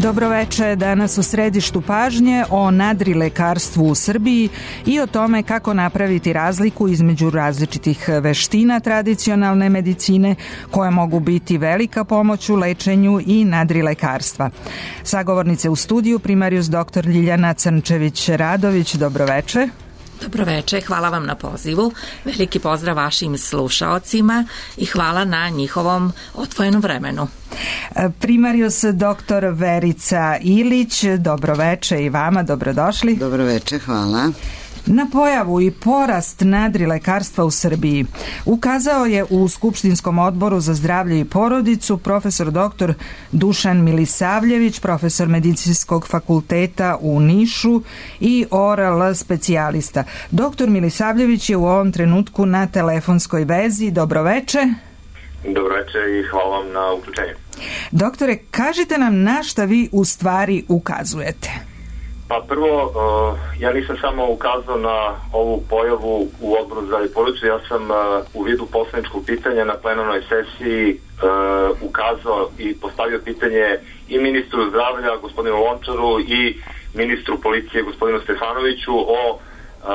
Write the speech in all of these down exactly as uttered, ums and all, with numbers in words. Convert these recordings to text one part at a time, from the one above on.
Dobroveče, danas u središtu pažnje o nadrilekarstvu u Srbiji i o tome kako napraviti razliku između različitih veština tradicionalne medicine koje mogu biti velika pomoć u lečenju i nadrilekarstva. Sagovornice u studiju primarijus doktor Ljiljana Crnčević-Radović. Dobroveče. Dobroveče, hvala vam na pozivu. Veliki pozdrav vašim slušaocima i hvala na njihovom odvojenom vremenu. Primarijus doktor Verica Ilić, dobroveče i vama, dobrodošli. Dobroveče, hvala. Na pojavu i porast nadrilekarstva u Srbiji ukazao je u Skupštinskom odboru za zdravlje i porodicu profesor doktor Dušan Milisavljević, profesor Medicinskog fakulteta u Nišu i O R L specijalista. Doktor Milisavljević je u ovom trenutku na telefonskoj vezi. Dobroveče. Dobroveče i hvala vam na uključenju. Doktore, kažite nam na šta vi u stvari ukazujete. Pa prvo, uh, ja nisam samo ukazao na ovu pojavu u odboru za zdravlje i porodicu, ja sam uh, u vidu poslaničkog pitanja na plenarnoj sesiji uh, ukazao i postavio pitanje i ministru zdravlja, gospodinu Lončaru, i ministru policije, gospodinu Stefanoviću, o uh,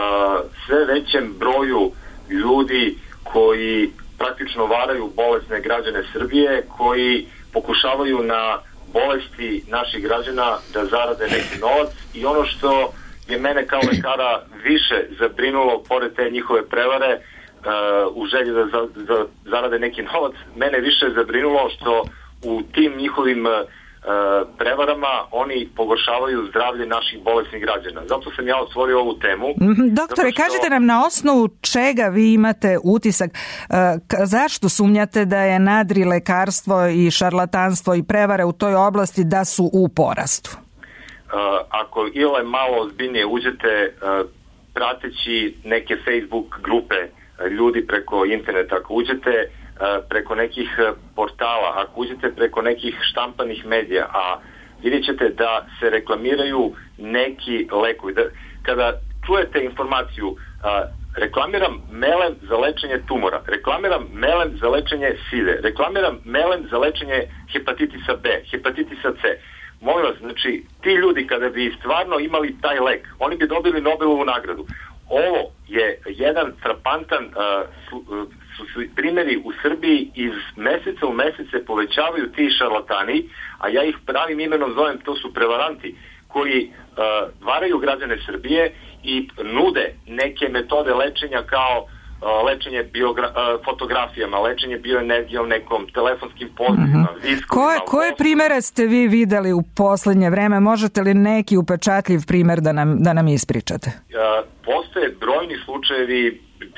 sve većem broju ljudi koji praktično varaju bolesne građane Srbije, koji pokušavaju na bolesti naših građana da zarade neki novac. I ono što je mene kao lekara više zabrinulo, pored te njihove prevare uh, u želji da za, za, zarade neki novac, mene više zabrinulo što u tim njihovim uh, prevarama oni pogoršavaju zdravlje naših bolesnih građana. Zato sam ja otvorio ovu temu. Mm-hmm. Doktore, što... kažite nam na osnovu čega vi imate utisak, uh, zašto sumnjate da je nadrilekarstvo i šarlatanstvo i prevare u toj oblasti da su u porastu? Uh, ako ile malo ozbiljnije uđete uh, prateći neke Facebook grupe uh, ljudi preko interneta, ako uđete preko nekih portala, ako uđete preko nekih štampanih medija, a vidjet ćete da se reklamiraju neki lekovi. Da, kada čujete informaciju, a, reklamiram melem za lečenje tumora, reklamiram melem za lečenje side, reklamiram melem za lečenje hepatitisa B, hepatitisa C. Molim vas, znači, ti ljudi kada bi stvarno imali taj lek, oni bi dobili Nobelovu nagradu. Ovo je jedan frapantan uh, su, uh, su, su primjeri u Srbiji, iz meseca u mesec se povećavaju ti šarlatani, a ja ih pravim imenom zovem, to su prevaranti koji uh, varaju građane Srbije i nude neke metode lečenja kao uh, lečenje biogra- uh, fotografijama, lečenje bioenergijom, nekom telefonskim pozivima. Uh-huh. Koje, koje primere ste vi videli u poslednje vreme? Možete li neki upečatljiv primer da nam, da nam ispričate? Uh, postoje brojni slučajevi.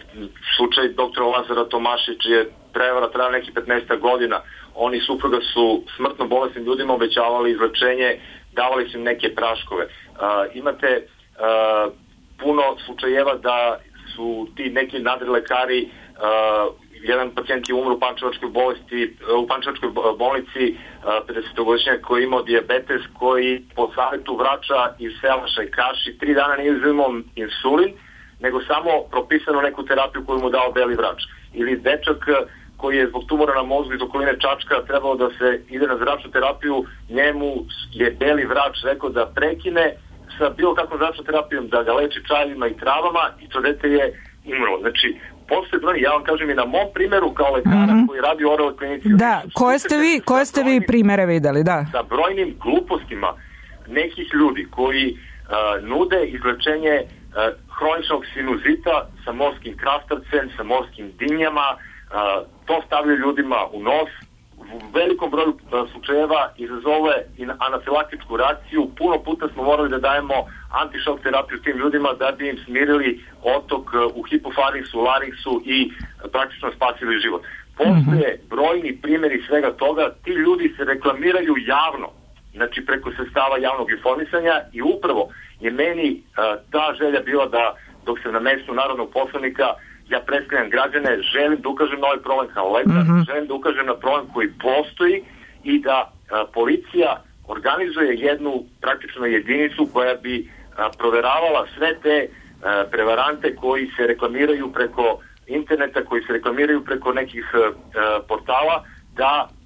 Slučaj doktora Lazara Tomašić je prevara trajao neki petnaest godina. Oni supruga su smrtno bolesnim ljudima obećavali izlečenje, davali su im neke praškove. Uh, imate uh, puno slučajeva da su ti neki nadrilekari, uh, jedan pacijent je umro u pančevačkoj bolesti, u pančevačkoj bolnici, pedesetogodišnjak koji je imao dijabetes, koji po savjetu vraća iz selaša i kaši tri dana nije uzimao insulin, nego samo propisano neku terapiju koju mu dao beli vrač. Ili dečak koji je zbog tumora na mozgu iz okoline Čačka trebalo da se ide na zračnu terapiju, njemu je beli vrač rekao da prekine sa bilo kakvom zračnom terapijom, da ga leči čajevima i travama, i to dete je umro. Znači, postoje brojni, ja vam kažem i na mom primjeru kao lekara mm-hmm. koji radi u O R L klinici. Da, koje ste vi, koje ste vi primere videli, da? Sa brojnim glupostima nekih ljudi koji uh, nude izlečenje uh, hroničnog sinuzita sa morskim krastavcem, sa morskim dinjama, uh, to stavljaju ljudima u nos, u velikom broju uh, slučajeva izazove i anafilaktičku reakciju. Puno puta smo morali da dajemo antišok terapiju tim ljudima da bi im smirili otok uh, u hipofaringsu, laringsu i uh, praktično spasili život. Postoje brojni primjeri svega toga. Ti ljudi se reklamiraju javno, znači preko sredstava javnog informisanja, i upravo je meni uh, ta želja bila da, dok sam na mestu narodnog poslanika, ja predstavljam građane, želim da ukažem na ovaj problem kao lekar, mm-hmm. želim da ukažem na problem koji postoji i da a, policija organizuje jednu praktično jedinicu koja bi a, proveravala sve te a, prevarante koji se reklamiraju preko interneta, koji se reklamiraju preko nekih a, portala, da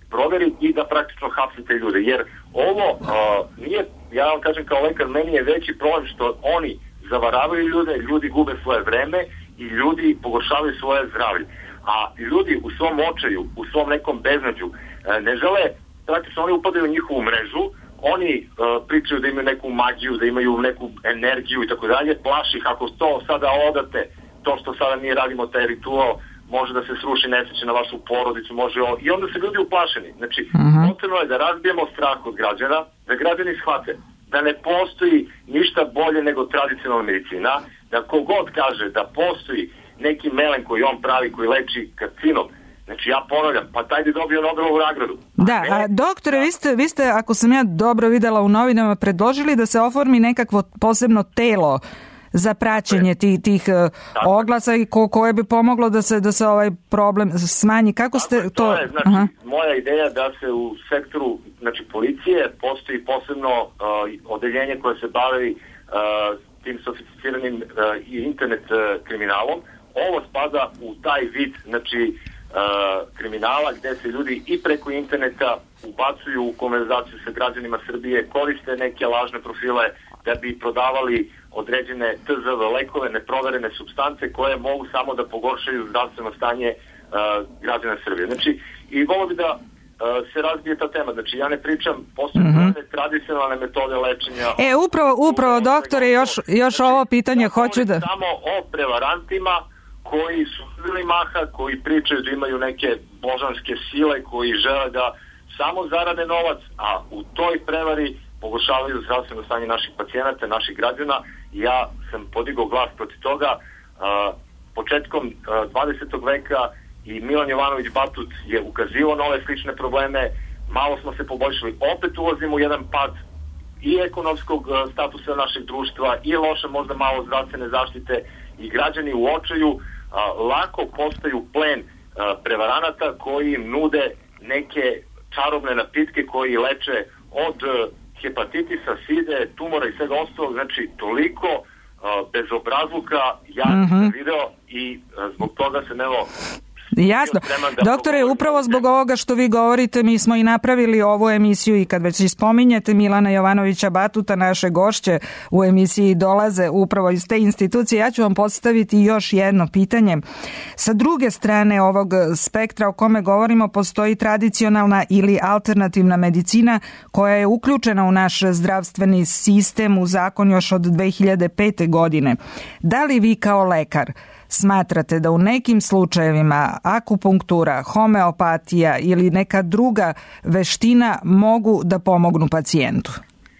proveri i da praktično hapsite ljude. Jer ovo uh, nije, ja vam kažem kao lekar, meni je veći problem što oni zavaravaju ljude, ljudi gube svoje vreme i ljudi pogoršavaju svoje zdravlje. A ljudi u svom očaju, u svom nekom beznađu ne žele, praktično oni upadaju u njihovu mrežu, oni uh, pričaju da imaju neku magiju, da imaju neku energiju i tako dalje, plaši ih ako to sada odate, to što sada mi radimo taj ritual, može da se sruši nesreće na vašu porodicu, može ovo, i onda se ljudi uplašeni. Znači, uh-huh. potrebno je da razbijemo strah od građana, da građani shvate da ne postoji ništa bolje nego tradicionalna medicina, da kogod kaže da postoji neki melen koji on pravi, koji leči karcinom, znači ja ponavljam, pa taj bi dobio Nobelovu nagradu. Da, a doktore, vi ste, vi ste, ako sam ja dobro videla u novinama, predložili da se oformi nekakvo posebno telo za praćenje tih, tih oglasa i ko, koje bi pomoglo da se, da se ovaj problem smanji. Kako ste to... to je, znači, Aha. moja ideja da se u sektoru, znači, policije postoji posebno uh, odeljenje koje se bavi uh, tim sofisticiranim uh, i internet uh, kriminalom. Ovo spada u taj vid, znači, uh, kriminala gde se ljudi i preko interneta ubacuju u konverzaciju sa građanima Srbije, koriste neke lažne profile da bi prodavali određene T Z V lekove, neproverene supstance koje mogu samo da pogoršaju zdravstveno stanje uh, građana Srbije. Znači, i volio bi da uh, se razbije ta tema. Znači, ja ne pričam postoje mm-hmm. tradicionalne metode lečenja. E, upravo, upravo, doktore, još, još znači, ovo pitanje ja hoću da... samo o prevarantima koji su uzeli maha, koji pričaju da imaju neke božanske sile, koji žele da samo zarade novac, a u toj prevari pogoršavaju zdravstveno stanje naših pacijenata, naših građana. Ja sam podigao glas protiv toga. Uh, početkom uh, dvadesetog veka i Milan Jovanović Batut je ukazivao na ove slične probleme. Malo smo se poboljšali. Opet ulazimo u jedan pad i ekonomskog uh, statusa našeg društva i loše možda malo zdravstvene zaštite i građani u očaju uh, lako postaju plen uh, prevaranata koji im nude neke čarobne napitke koji leče od uh, hepatitisa, side, tumora i svega ostalog, znači toliko uh, bezobrazluka ja mm-hmm. sam video i uh, zbog toga sam evo Jasno. Doktore, upravo zbog ovoga što vi govorite, mi smo i napravili ovu emisiju i kad već spominjete Milana Jovanovića Batuta, naše gošće u emisiji dolaze upravo iz te institucije. Ja ću vam postaviti još jedno pitanje. Sa druge strane ovog spektra o kome govorimo postoji tradicionalna ili alternativna medicina koja je uključena u naš zdravstveni sistem u zakon još od dve hiljade pete. godine. Da li vi kao lekar smatrate da u nekim slučajevima akupunktura, homeopatija ili neka druga veština mogu da pomognu pacijentu?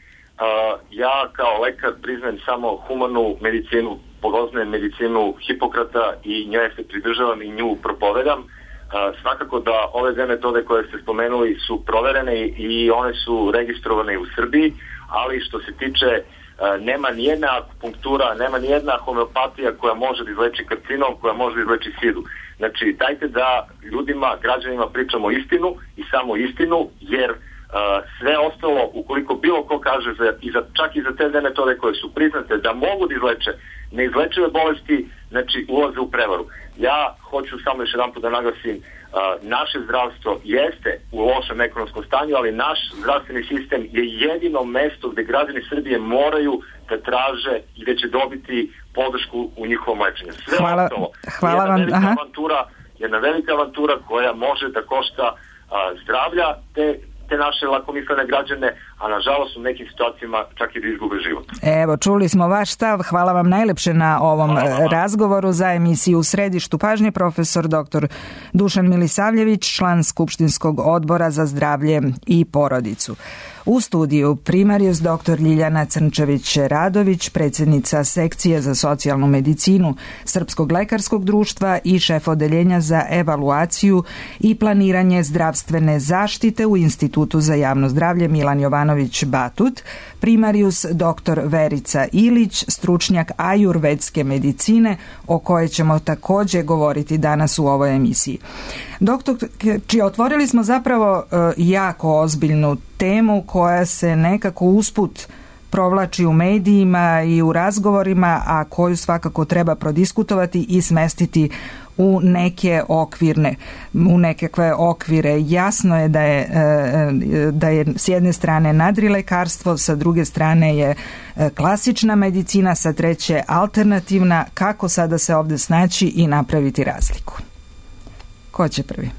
Uh, ja kao lekar priznajem samo humanu medicinu, poznajem medicinu Hipokrata i njoj se pridržavam i nju propovedam. Uh, svakako da ove dve metode koje ste spomenuli su proverene i one su registrovane u Srbiji, ali što se tiče Uh, nema nijedna akupunktura, nema nijedna homeopatija koja može da izleči karcinom, koja može da izleči sidu. Znači, dajte da ljudima, građanima pričamo istinu i samo istinu, jer uh, sve ostalo, ukoliko bilo ko kaže, za, i za, čak i za te dve metode koje su priznate da mogu da izleče neizlečive bolesti, znači ulaze u prevaru. Ja hoću samo još jedan put da naglasim, uh, naše zdravstvo jeste u lošem ekonomskom stanju, ali naš zdravstveni sistem je jedino mesto gde građani Srbije moraju da traže i da će dobiti podršku u njihovom lečenju. Sve hvala, ostalo, hvala jedna vam. velika Aha. avantura, jedna velika avantura koja može da košta uh, zdravlja te te naše lakomislene građane, a nažalost u nekim situacijama čak i da izgube život. Evo, čuli smo vaš stav. Hvala vam najlepše na ovom razgovoru. Za emisiju U središtu pažnje profesor doktor Dušan Milisavljević, član Skupštinskog odbora za zdravlje i porodicu. U studiju primarius doktor Ljiljana Crnčević-Radović, predsjednica sekcije za socijalnu medicinu Srpskog lekarskog društva i šef odeljenja za evaluaciju i planiranje zdravstvene zaštite u Institutu za javno zdravlje Milan Jovanović Batut, primarius doktor Verica Ilić, stručnjak ajurvedske medicine, o kojoj ćemo također govoriti danas u ovoj emisiji. Doktor, či otvorili smo zapravo jako ozbiljnu temu koja se nekako usput provlači u medijima i u razgovorima, a koju svakako treba prodiskutovati i smestiti u neke okvirne, u nekakve okvire. Jasno je da je, da je s jedne strane nadrilekarstvo, sa druge strane je klasična medicina, sa treće alternativna. Kako sada se ovdje snaći i napraviti razliku? Ko će prvi?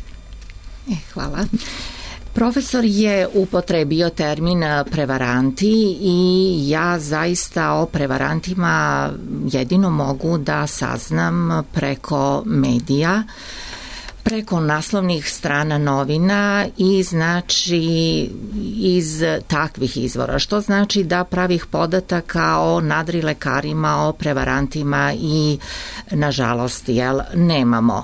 E, hvala. Profesor je upotrebio termin prevaranti i ja zaista o prevarantima jedino mogu da saznam preko medija, preko naslovnih strana novina i znači iz takvih izvora, što znači da pravih podataka o nadrilekarima, o prevarantima i nažalost jel, nemamo.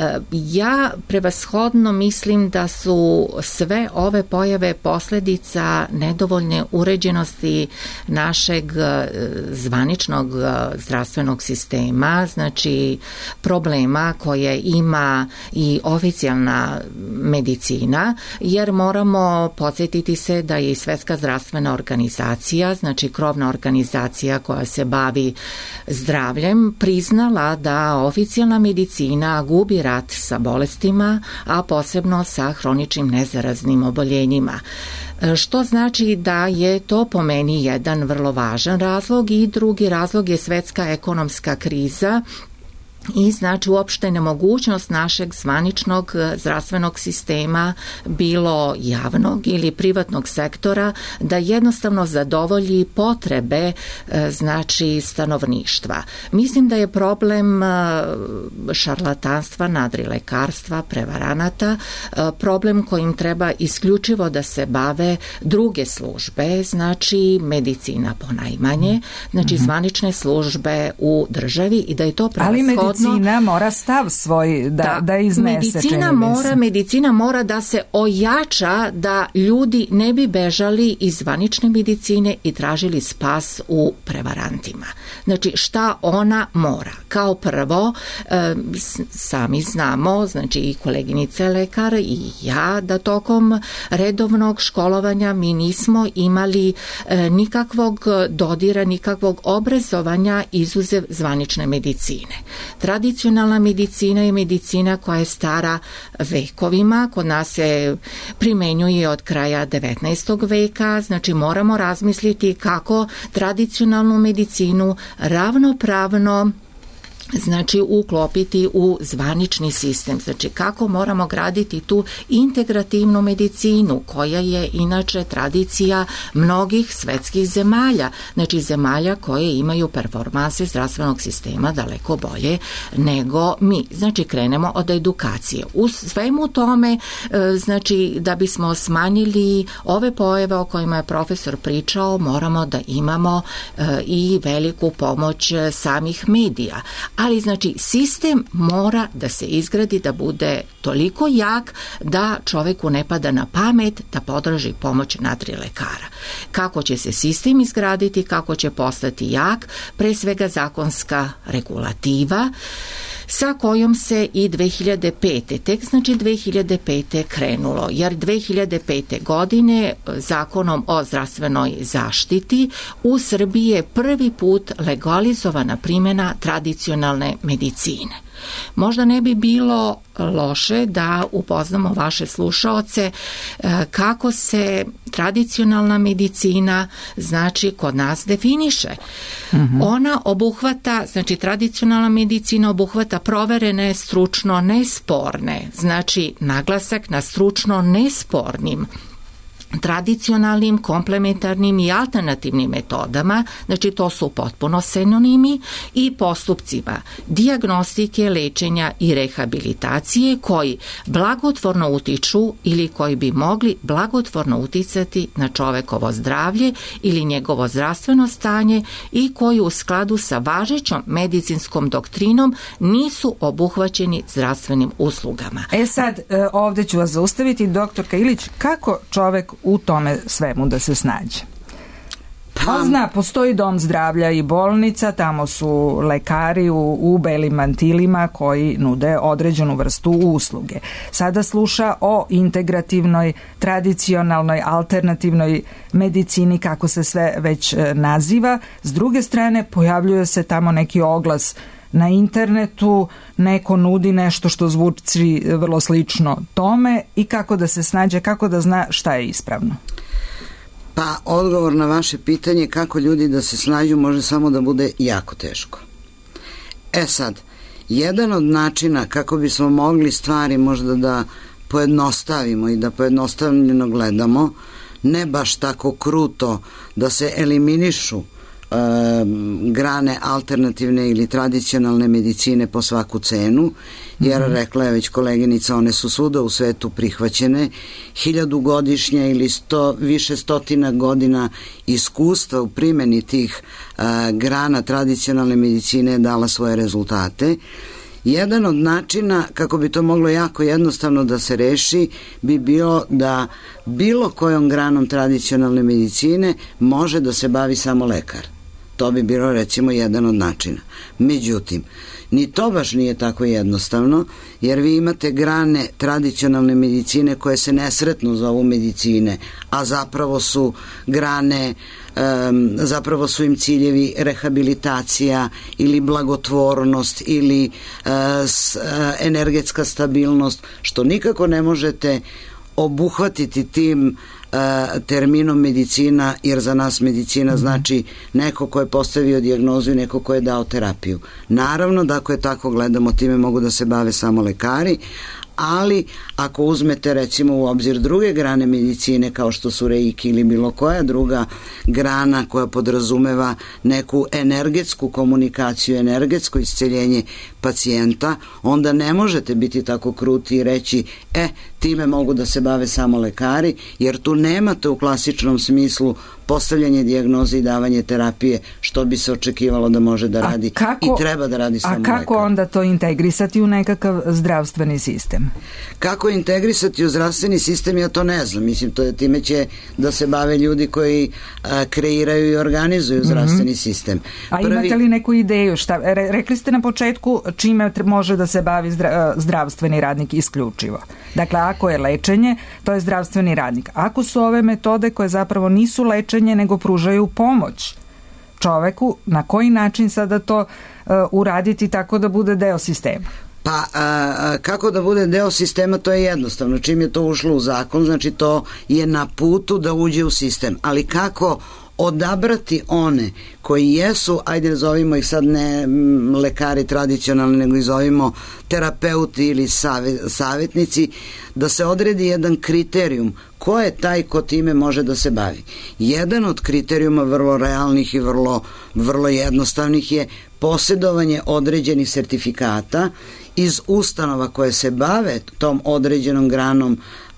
Ja prevashodno mislim da su sve ove pojave posljedica nedovoljne uređenosti našeg zvaničnog zdravstvenog sistema, znači problema koje ima i oficijalna medicina, jer moramo podsjetiti se da je i Svetska zdravstvena organizacija, znači krovna organizacija koja se bavi zdravljem, priznala da oficijalna medicina gubi rat sa bolestima, a posebno sa hroničnim nezaraznim oboljenjima. Što znači da je to po meni jedan vrlo važan razlog i drugi razlog je svetska ekonomska kriza i znači uopšte nemogućnost našeg zvaničnog zdravstvenog sistema, bilo javnog ili privatnog sektora, da jednostavno zadovolji potrebe znači stanovništva. Mislim da je problem šarlatanstva, nadrilekarstva, prevaranata, problem kojim treba isključivo da se bave druge službe, znači medicina ponajmanje, znači zvanične službe u državi i da je to prevashodno. Medicina mora stav svoj da, da, da iznese. Medicina mora, medicina mora da se ojača, da ljudi ne bi bežali iz zvanične medicine i tražili spas u prevarantima. Znači šta ona mora? Kao prvo, e, sami znamo, znači i koleginice lekar i ja, da tokom redovnog školovanja mi nismo imali e, nikakvog dodira, nikakvog obrazovanja izuzev zvanične medicine. Tradicionalna medicina je medicina koja je stara vekovima, kod nas se primenjuje od kraja devetnaestog veka, znači moramo razmisliti kako tradicionalnu medicinu ravnopravno znači uklopiti u zvanični sistem. Znači kako moramo graditi tu integrativnu medicinu koja je inače tradicija mnogih svetskih zemalja, znači zemalja koje imaju performanse zdravstvenog sistema daleko bolje nego mi. Znači krenemo od edukacije. U svemu tome znači da bismo smanjili ove pojave o kojima je profesor pričao, moramo da imamo i veliku pomoć samih medija. Ali znači sistem mora da se izgradi, da bude toliko jak da čoveku ne pada na pamet da potraži pomoć nadrilekara. Kako će se sistem izgraditi, kako će postati jak, pre svega zakonska regulativa sa kojom se i dve hiljade pete, tek znači dve hiljade pete krenulo, jer dve hiljade pete godine zakonom o zdravstvenoj zaštiti u Srbiji je prvi put legalizovana primjena tradicionalne medicine. Možda ne bi bilo loše da upoznamo vaše slušaoce kako se tradicionalna medicina znači kod nas definiše. Mm-hmm. Ona obuhvata, znači tradicionalna medicina obuhvata proverene, stručno nesporne, znači naglasak na stručno nespornim tradicionalnim, komplementarnim i alternativnim metodama, znači to su potpuno sinonimi, i postupcima dijagnostike, lečenja i rehabilitacije koji blagotvorno utiču ili koji bi mogli blagotvorno uticati na čovekovo zdravlje ili njegovo zdravstveno stanje i koji u skladu sa važećom medicinskom doktrinom nisu obuhvaćeni zdravstvenim uslugama. E sad, ovdje ću vas zaustaviti, doktorka Ilić, kako čovek u tome svemu da se snađe? Pa, zna, postoji dom zdravlja i bolnica, tamo su lekari u, u belim mantilima koji nude određenu vrstu usluge. Sada sluša o integrativnoj, tradicionalnoj, alternativnoj medicini, kako se sve već naziva. S druge strane, pojavljuje se tamo neki oglas na internetu neko nudi nešto što zvuči vrlo slično tome i kako da se snađe, kako da zna šta je ispravno? Pa odgovor na vaše pitanje kako ljudi da se snađu može samo da bude jako teško. E sad, jedan od načina kako bismo mogli stvari možda da pojednostavimo i da pojednostavljeno gledamo, ne baš tako kruto da se eliminišu e, grane alternativne ili tradicionalne medicine po svaku cenu, jer mm-hmm. rekla je već koleginica, one su svuda u svetu prihvaćene, hiljadugodišnja ili sto, više stotina godina iskustva u primjeni tih e, grana tradicionalne medicine je dala svoje rezultate. Jedan od načina kako bi to moglo jako jednostavno da se reši bi bilo da bilo kojom granom tradicionalne medicine može da se bavi samo lekar. To bi bilo recimo jedan od načina. Međutim, ni to baš nije tako jednostavno, jer vi imate grane tradicionalne medicine koje se nesretno zovu medicine, a zapravo su grane, um, zapravo su im ciljevi rehabilitacija ili blagotvornost ili uh, s, uh, energetska stabilnost, što nikako ne možete obuhvatiti tim terminom medicina, jer za nas medicina znači neko ko je postavio dijagnozu i neko ko je dao terapiju. Naravno da ako je tako gledamo, time mogu da se bave samo lekari, ali ako uzmete recimo u obzir druge grane medicine kao što su reiki ili bilo koja druga grana koja podrazumeva neku energetsku komunikaciju, energetsko isceljenje pacijenta, onda ne možete biti tako kruti i reći e, time mogu da se bave samo lekari, jer tu nemate u klasičnom smislu postavljanje dijagnoze i davanje terapije što bi se očekivalo da može da radi kako, i treba da radi samo lekar. A kako lekar. Onda to integrisati u nekakav zdravstveni sistem? Kako integrisati u zdravstveni sistem, ja to ne znam. Mislim, to je, time će da se bave ljudi koji a, kreiraju i organizuju mm-hmm. zdravstveni sistem. A Prvi... imate li neku ideju? Šta, re, rekli ste na početku čime može da se bavi zdra, zdravstveni radnik isključivo. Dakle, ako je lečenje, to je zdravstveni radnik. Ako su ove metode koje zapravo nisu lečenje, nego pružaju pomoć čoveku, na koji način sada to uh, uraditi tako da bude deo sistema? Pa a, kako da bude deo sistema, to je jednostavno. Čim je to ušlo u zakon, znači to je na putu da uđe u sistem. Ali kako odabrati one koji jesu, ajde zovimo ih sad ne lekari tradicionalni, nego ih zovimo terapeuti ili savjetnici, da se odredi jedan kriterijum ko je taj ko time može da se bavi. Jedan od kriterijuma vrlo realnih i vrlo, vrlo jednostavnih je posjedovanje određenih sertifikata iz ustanova koje se bave tom određenom granom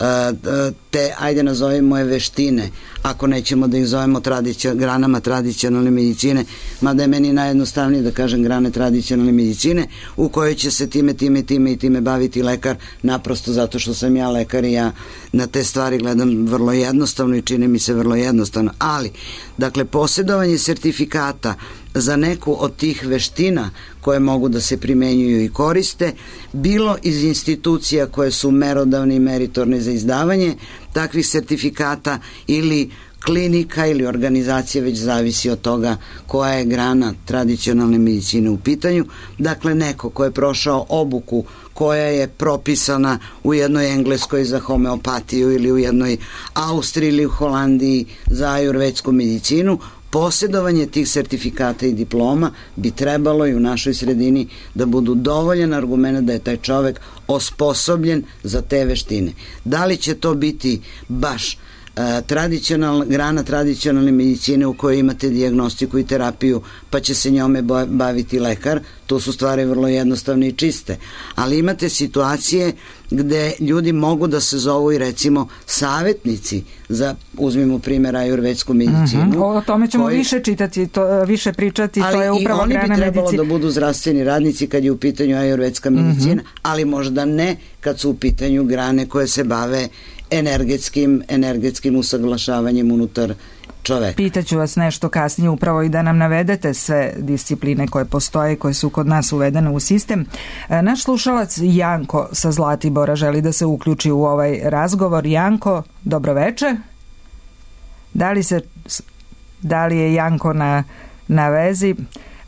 te, ajde nazovimo je veštine, ako nećemo da ih zovemo tradicio, granama tradicionalne medicine, mada je meni najjednostavnije da kažem grane tradicionalne medicine, u kojoj će se time, time, time i time baviti lekar, naprosto zato što sam ja lekar i ja na te stvari gledam vrlo jednostavno i čini mi se vrlo jednostavno. Ali, dakle, posjedovanje sertifikata za neku od tih veština koje mogu da se primenjuju i koriste, bilo iz institucija koje su merodavne i meritorne za izdavanje takvih sertifikata ili klinika ili organizacija, već zavisi od toga koja je grana tradicionalne medicine u pitanju. Dakle, neko ko je prošao obuku koja je propisana u jednoj Engleskoj za homeopatiju ili u jednoj Austriji ili u Holandiji za ajurvedsku medicinu, posjedovanje tih sertifikata i diploma bi trebalo i u našoj sredini da budu dovoljan argument da je taj čovek osposobljen za te veštine. Da li će to biti baš tradicionalna grana tradicionalne medicine u kojoj imate dijagnostiku i terapiju pa će se njome baviti lekar, to su stvari vrlo jednostavne i čiste, ali imate situacije gde ljudi mogu da se zovu i recimo savjetnici za, uzmimo primjer, ajurvedsku medicinu. Mm-hmm. O tome ćemo koji, više čitati, to, više pričati, to je upravo grana medicine. Ali i oni bi trebalo medicine. Da budu zdravstveni radnici kad je u pitanju ajurvedska medicina, mm-hmm. ali možda ne kad su u pitanju grane koje se bave energetskim, energetskim usaglašavanjem unutar čoveka. Pitaću vas nešto kasnije upravo i da nam navedete sve discipline koje postoje i koje su kod nas uvedene u sistem. Naš slušalac Janko sa Zlatibora želi da se uključi u ovaj razgovor. Janko, dobroveče. Da li, se, da li je Janko na, na vezi?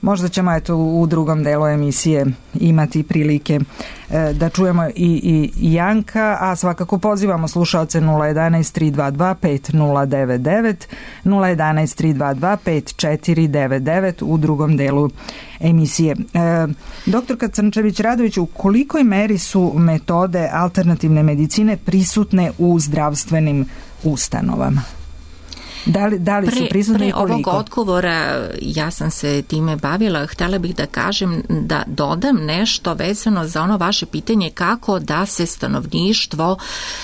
možda ćemo eto u drugom delu emisije imati prilike da čujemo i, i Janka, a svakako pozivamo slušaoce nula jedanaest tri dva dva pet nula devet devet, nula jedanaest tri dva dva pet četiri devet devet u drugom delu emisije. E, doktorka Crnčević-Radović, u kolikoj meri su metode alternativne medicine prisutne u zdravstvenim ustanovama? Da li, da li su prisutne i koliko? Pre ovog odgovora ja sam se time bavila, htjela bih da kažem da dodam nešto vezano za ono vaše pitanje kako da se stanovništvo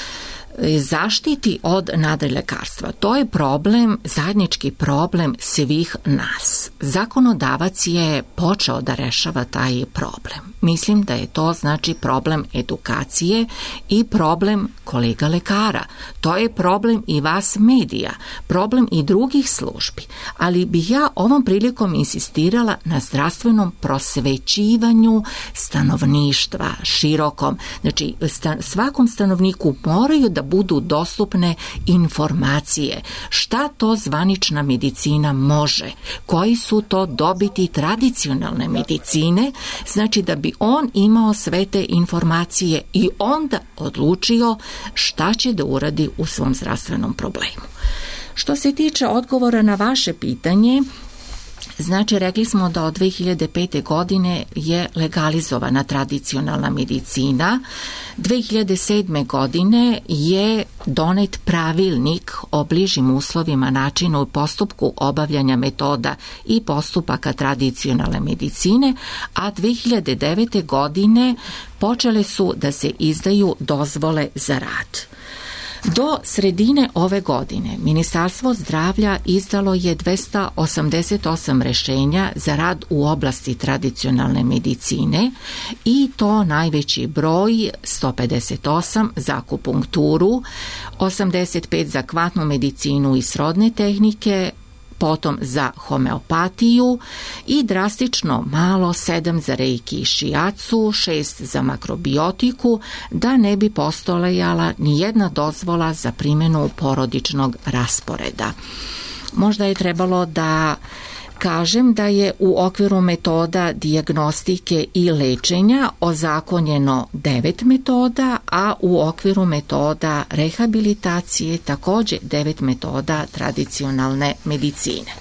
zaštiti od nadrilekarstva. To je problem, zajednički problem svih nas. Zakonodavac je počeo da rešava taj problem. Mislim da je to znači problem edukacije i problem kolega lekara. To je problem i vas medija, problem i drugih službi. Ali bih ja ovom prilikom insistirala na zdravstvenom prosvećivanju stanovništva širokom. Znači, sta, svakom stanovniku moraju da budu dostupne informacije. Šta to zvanična medicina može? Koji su to dobiti tradicionalne medicine? Znači da bi on imao sve te informacije i onda odlučio šta će da uradi u svom zdravstvenom problemu. Što se tiče odgovora na vaše pitanje, znači, rekli smo da od dve hiljade pete. godine je legalizovana tradicionalna medicina. dve hiljade sedme. godine je donet pravilnik o bližim uslovima, načinu i postupku obavljanja metoda i postupaka tradicionalne medicine, a dve hiljade devete. godine počele su da se izdaju dozvole za rad. Do sredine ove godine Ministarstvo zdravlja izdalo je dvesta osamdeset osam rešenja za rad u oblasti tradicionalne medicine i to najveći broj sto pedeset osam za akupunkturu, osamdeset pet za kvantnu medicinu i srodne tehnike, potom za homeopatiju i drastično malo sedam za reiki i šijacu, šest za makrobiotiku, da ne bi postojala ni jedna dozvola za primjenu porodičnog rasporeda. Možda je trebalo da kažem da je u okviru metoda dijagnostike i lečenja ozakonjeno devet metoda, a u okviru metoda rehabilitacije također devet metoda tradicionalne medicine.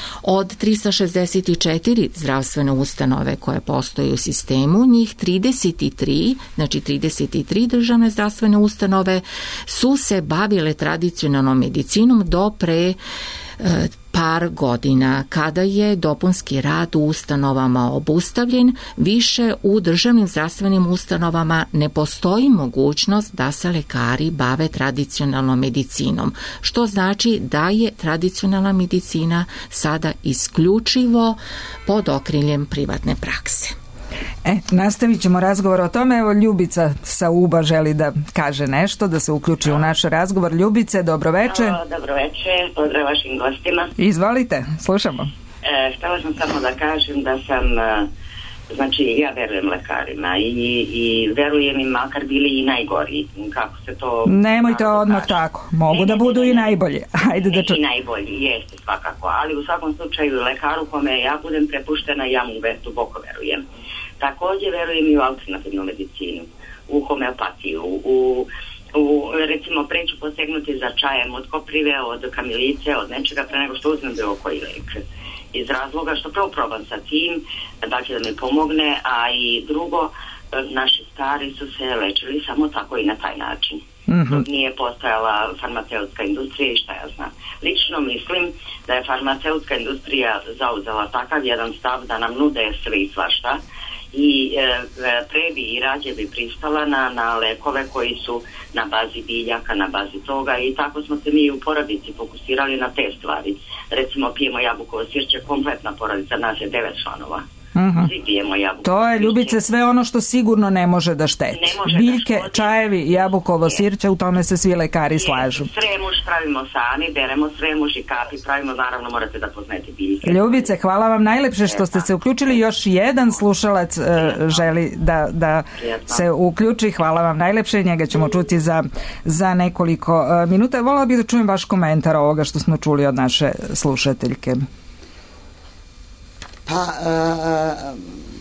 Od trista šezdeset četiri zdravstvene ustanove koje postoje u sistemu, njih trideset tri, znači trideset tri državne zdravstvene ustanove su se bavile tradicionalnom medicinom do pre e, par godina, kada je dopunski rad u ustanovama obustavljen. Više u državnim zdravstvenim ustanovama ne postoji mogućnost da se lekari bave tradicionalnom medicinom, što znači da je tradicionalna medicina sada isključivo pod okriljem privatne prakse. E, nastavit ćemo razgovor o tome. Evo, Ljubica sa Uba želi da kaže nešto, da se uključi u naš razgovor. Ljubice, dobroveče. Dobroveče, pozdrav vašim gostima. Izvolite, slušamo. E, htjela sam samo da kažem da sam, znači ja verujem lekarima i, i verujem im makar bili i najgori. Kako se to... Nemojte odmah kaže. Tako, mogu ne, da budu ne, i najbolje. Ajde da ču... I najbolji, jeste svakako, ali u svakom slučaju lekaru kome ja budem prepuštena, ja mu duboko verujem. Također verujem i u alternativnu medicinu, u homeopatiju, u, u recimo preću posegnuti za čajem od koprive, od kamilice, od nečega pre nego što uzmem bilo koji lek. Iz razloga što prvo probam sa tim, dakle da mi pomogne, a i drugo, naši stari su se lečili samo tako i na taj način. Mm-hmm. Nije postojala farmaceutska industrija i šta ja znam. Lično mislim da je farmaceutska industrija zauzela takav jedan stav da nam nude sve i svašta, i e, pre bi i rađe bi pristala na, na lekove koji su na bazi biljaka, na bazi toga, i tako smo se mi u porodici fokusirali na te stvari. Recimo pijemo jabukovo sirće, kompletna porodica, nas je devet članova. Uh-huh. Svi pijemo jabukovo. To je, Ljubice, sve ono što sigurno ne može da šteti. Biljke, da čajevi, jabukovo sirće, u tome se svi lekari je. slažu. Sremuš pravimo sami, beremo sremuš i kapi pravimo, naravno morate da poznate biljke. Ljubice, hvala vam najlepše što ste se uključili. Još jedan slušalac uh, želi da, da se uključi. Hvala vam najlepše, njega ćemo čuti za, za nekoliko uh, minuta. Volila bih da čujem vaš komentar ovoga što smo čuli od naše slušateljke. Pa... A,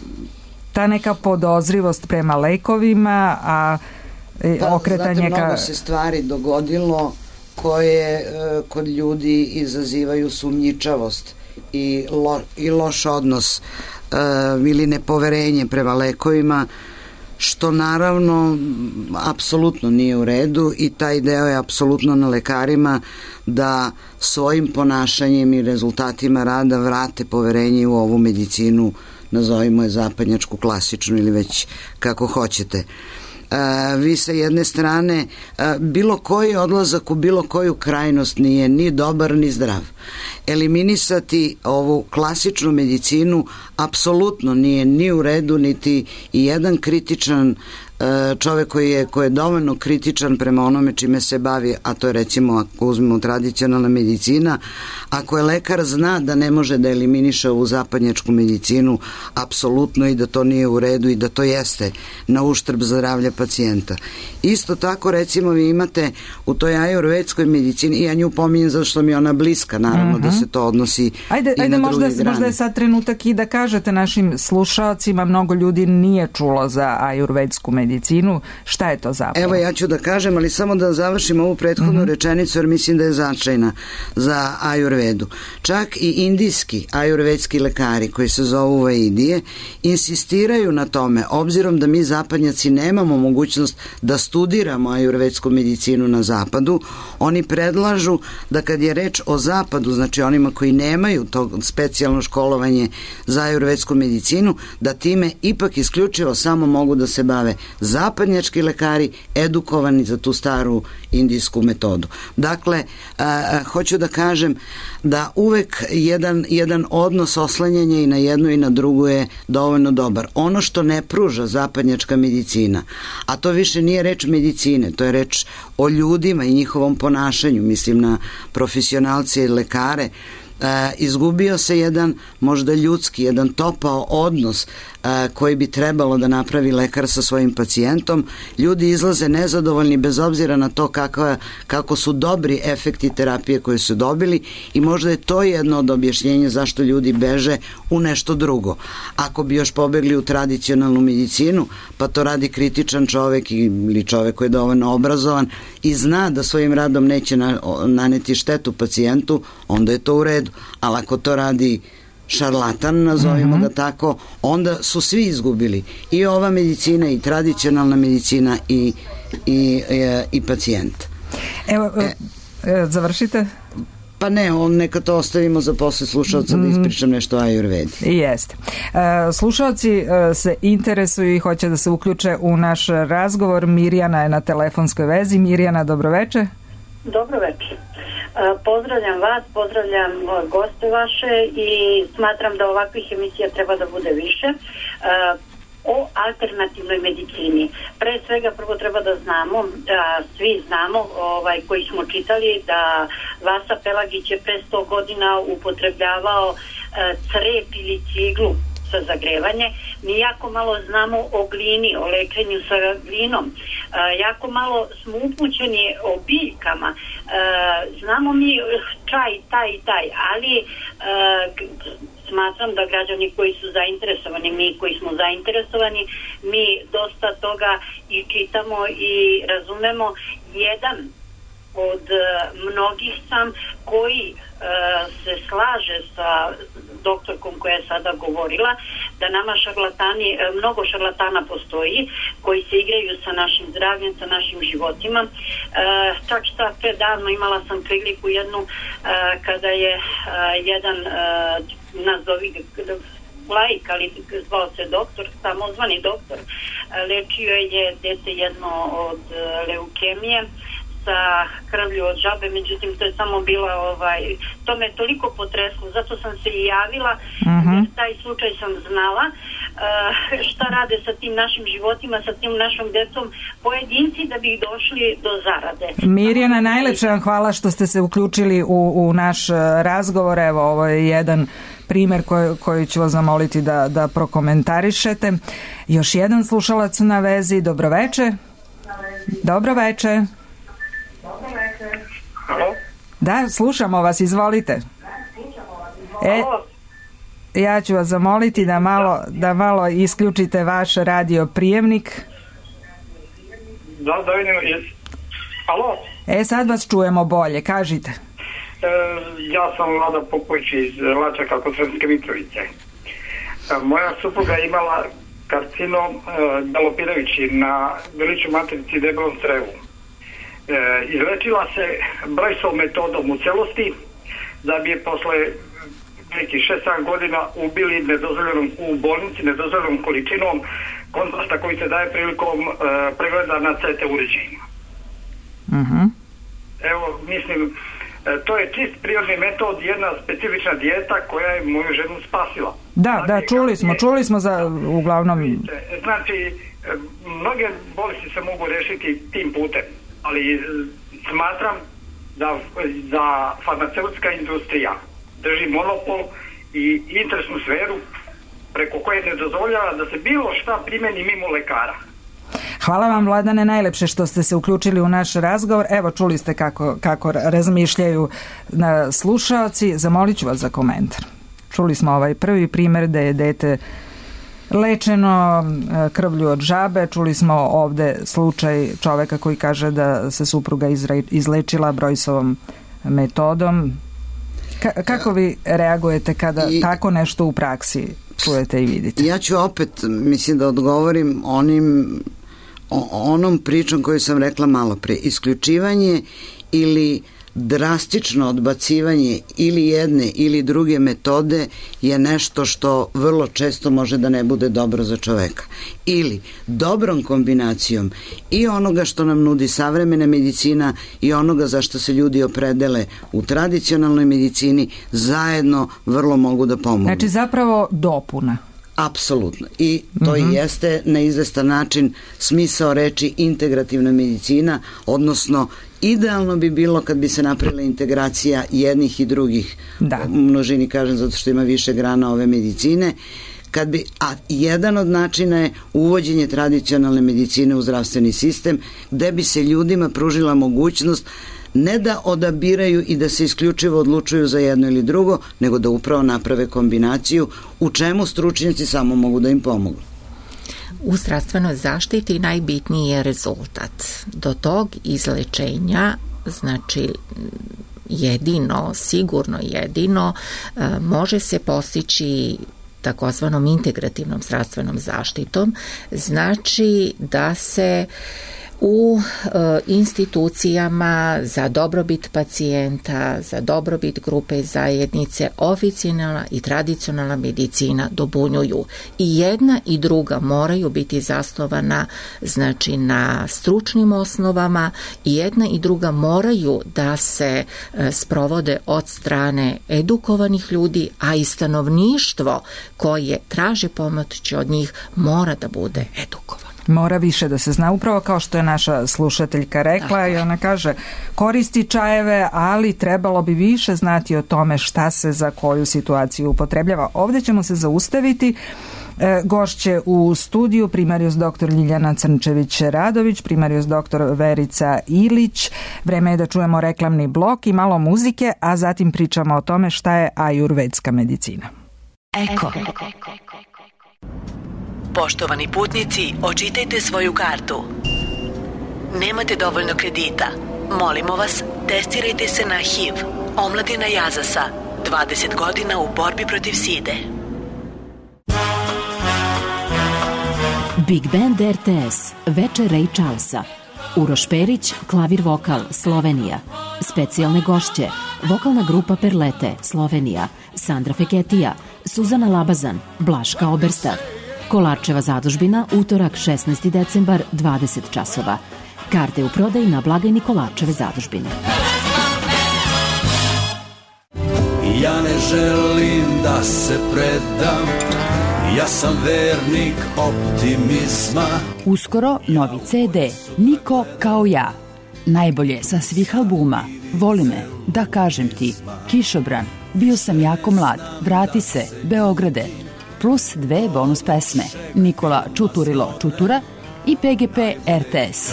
ta neka podozrivost prema lekovima, a pa, okretanje znate, ka... mnogo se stvari dogodilo koje e, kod ljudi izazivaju sumnjičavost i, lo, i loš odnos e, ili nepoverenje prema lekovima, što naravno apsolutno nije u redu i taj deo je apsolutno na lekarima da svojim ponašanjem i rezultatima rada vrate poverenje u ovu medicinu, nazovimo je zapadnjačku, klasičnu ili već kako hoćete. Uh, vi sa jedne strane uh, bilo koji odlazak u bilo koju krajnost nije ni dobar ni zdrav. Eliminisati ovu klasičnu medicinu apsolutno nije ni u redu, niti i jedan kritičan čovek koji je, koji je dovoljno kritičan prema onome čime se bavi, a to je recimo ako uzmemo tradicionalna medicina, ako je lekar zna da ne može da eliminiše ovu zapadnjačku medicinu apsolutno i da to nije u redu i da to jeste na uštrb zdravlja pacijenta. Isto tako recimo vi imate u toj ajurvedskoj medicini, i ja nju pominjem zato što mi je ona bliska, naravno uh-huh. da se to odnosi ajde, i ajde, na možda, druge grane. Možda je sad trenutak i da kažete našim slušalcima, mnogo ljudi nije čulo za ajurvedsku medicinu. medicinu, šta je to zapravo? Evo ja ću da kažem, ali samo da završim ovu prethodnu mm-hmm. rečenicu jer mislim da je značajna za ajurvedu. Čak i indijski ajurvedski lekari koji se zovu Vaidije insistiraju na tome, obzirom da mi zapadnjaci nemamo mogućnost da studiramo ajurvedsku medicinu na zapadu, oni predlažu da kad je reč o zapadu, znači onima koji nemaju to specijalno školovanje za ajurvedsku medicinu, da time ipak isključivo samo mogu da se bave zapadnjački lekari edukovani za tu staru indijsku metodu. Dakle, a, hoću da kažem da uvek jedan, jedan odnos oslanjanja i na jednu i na drugu je dovoljno dobar. Ono što ne pruža zapadnjačka medicina, a to više nije reč medicine, to je reč o ljudima i njihovom ponašanju, mislim na profesionalce i lekare, E, izgubio se jedan možda ljudski, jedan topao odnos e, koji bi trebalo da napravi lekar sa svojim pacijentom. Ljudi izlaze nezadovoljni bez obzira na to kako, kako su dobri efekti terapije koje su dobili i možda je to jedno od objašnjenja zašto ljudi beže u nešto drugo. Ako bi još pobegli u tradicionalnu medicinu, pa to radi kritičan čovek ili čovek koji je dovoljno obrazovan i zna da svojim radom neće na, naneti štetu pacijentu, onda je to u redu. Ali ako to radi šarlatan, nazovimo mm-hmm. ga tako, onda su svi izgubili. I ova medicina, i tradicionalna medicina, i, i, i, i pacijent. Evo, e, e, završite. Pa ne, on, neka to ostavimo za posle slušalca da ispričam nešto o ajurvedi. Jeste. E, slušalci e, se interesuju i hoće da se uključe u naš razgovor. Mirjana je na telefonskoj vezi. Mirjana, dobroveče. Dobroveče. Pozdravljam vas, pozdravljam goste vaše i smatram da ovakvih emisija treba da bude više. O alternativnoj medicini. Pre svega prvo treba da znamo, da svi znamo ovaj, koji smo čitali da Vasa Pelagić je pre sto godina upotrebljavao crep ili ciglu za zagrevanje. Mi jako malo znamo o glini, o lečenju sa glinom. E, jako malo smo upućeni o biljkama. E, znamo mi čaj, taj i taj, ali e, smatram da građani koji su zainteresovani, mi koji smo zainteresovani, mi dosta toga i čitamo i razumemo. Jedan od uh, mnogih sam koji uh, se slaže sa doktorkom koja je sada govorila da nama šarlatani, uh, mnogo šarlatana postoji koji se igraju sa našim zdravljem, sa našim životima. Uh, čak šta pre davno imala sam priliku jednu uh, kada je uh, jedan uh, nazovi laik, ali zvao se doktor, samozvani doktor, uh, lečio je dete jedno od uh, leukemije sa krvlju od žabe, međutim to je samo bila ovaj, to me toliko potreslo, zato sam se i javila, uh-huh. jer taj slučaj sam znala uh, šta rade sa tim našim životima, sa tim našom decom pojedinci da bi došli do zarade. Mirjana, najlepše vam hvala što ste se uključili u, u naš razgovor. Evo, ovo je jedan primer koji, koji ću vas zamoliti da, da prokomentarišete. Još jedan slušalac na vezi. Dobroveče. Dobroveče. Halo? Da, slušamo vas, izvolite. E, ja ću vas zamoliti da malo, da malo isključite vaš radio prijemnik. Da, da vidim, jes. Alo? E, sad vas čujemo bolje, kažite. E, ja sam Vlada Popović iz Lačaka kod Sremske Mitrovice. E, moja supruga je imala karcinom e, galopirajući na grliću maternici i debelom crevu. E, izlečila se Brajsov metodom u celosti, da bi je posle nekih šest sedam godina ubili nedozvoljenom u bolnici, nedozvoljenom količinom kontrasta koji se daje prilikom e, pregleda na C T uređajima. Uh-huh. Evo, mislim, e, to je čist prirodni metod, jedna specifična dijeta koja je moju ženu spasila. Da, znači, da, čuli smo, je, čuli smo za, uglavnom... Znači, e, mnoge bolesti se mogu rešiti tim putem, ali e, smatram da, da farmaceutska industrija drži monopol i interesnu sferu preko koje ne dozvoljava da se bilo šta primeni mimo lekara. Hvala vam, Vladane, najlepše što ste se uključili u naš razgovor. Evo, čuli ste kako, kako razmišljaju na slušaoci. Zamolit ću vas za komentar. Čuli smo ovaj prvi primer da je dete lečeno krvlju od žabe. Čuli smo ovde slučaj čoveka koji kaže da se supruga izre, izlečila Brojsovom metodom. Ka- kako vi reagujete kada I, tako nešto u praksi čujete i vidite? Ja ću opet, mislim da odgovorim onim, o, onom pričom koju sam rekla malo pre. Isključivanje ili drastično odbacivanje ili jedne ili druge metode je nešto što vrlo često može da ne bude dobro za čoveka. Ili dobrom kombinacijom i onoga što nam nudi savremena medicina i onoga za što se ljudi opredele u tradicionalnoj medicini zajedno vrlo mogu da pomogu. Znači zapravo dopuna. Apsolutno. I to mm-hmm. i jeste na izvestan način smisao reči integrativna medicina, odnosno idealno bi bilo kad bi se napravila integracija jednih i drugih. Da. U množini kažem zato što ima više grana ove medicine. Kad bi, a jedan od načina je uvođenje tradicionalne medicine u zdravstveni sistem, gde bi se ljudima pružila mogućnost ne da odabiraju i da se isključivo odlučuju za jedno ili drugo, nego da upravo naprave kombinaciju u čemu stručnjaci samo mogu da im pomogu. U zdravstvenoj zaštiti najbitniji je rezultat. Do tog izlečenja, znači jedino, sigurno jedino, može se postići takozvanom integrativnom zdravstvenom zaštitom, znači da se u e, institucijama za dobrobit pacijenta, za dobrobit grupe zajednice, oficijalna i tradicionalna medicina dobunjuju. I jedna i druga moraju biti zasnovana znači na stručnim osnovama i jedna i druga moraju da se e, sprovode od strane edukovanih ljudi, a i stanovništvo koje traži pomoć od njih mora da bude edukovano. Mora više da se zna, upravo kao što je naša slušateljka rekla. I ona kaže, koristi čajeve, ali trebalo bi više znati o tome šta se za koju situaciju upotrebljava. Ovdje ćemo se zaustaviti. E, gošće u studiju primarijus doktor Ljiljana Crnčević-Radović, primarijus doktor Verica Ilić. Vreme je da čujemo reklamni blok i malo muzike, a zatim pričamo o tome šta je ajurvedska medicina. Eko. Poštovani putnici, očitajte svoju kartu. Nemate dovoljno kredita. Molimo vas, testirajte se na H I V. Omladina Jazasa. dvadeset godina u borbi protiv side. Big Band R T S, večer Ray Charlesa. Uroš Perić, klavir vokal, Slovenija. Specijalne gošće, vokalna grupa Perlete, Slovenija. Sandra Feketija, Suzana Labazan, Blaška Oberstav. Kolarčeva zadužbina, utorak šesnaesti decembar, dvadeset časova. Karte u prodaji na blagajni Kolarčeve zadužbine. Ja ne želim da se predam, ja sam vernik optimizma. Uskoro novi C D, Niko kao ja. Najbolje sa svih albuma, Voli me, Da kažem ti, Kišobran, Bio sam jako mlad, Vrati se, Beograde, plus dve bonus pesme, Nikola Čuturilo Čutura i P G P R T S.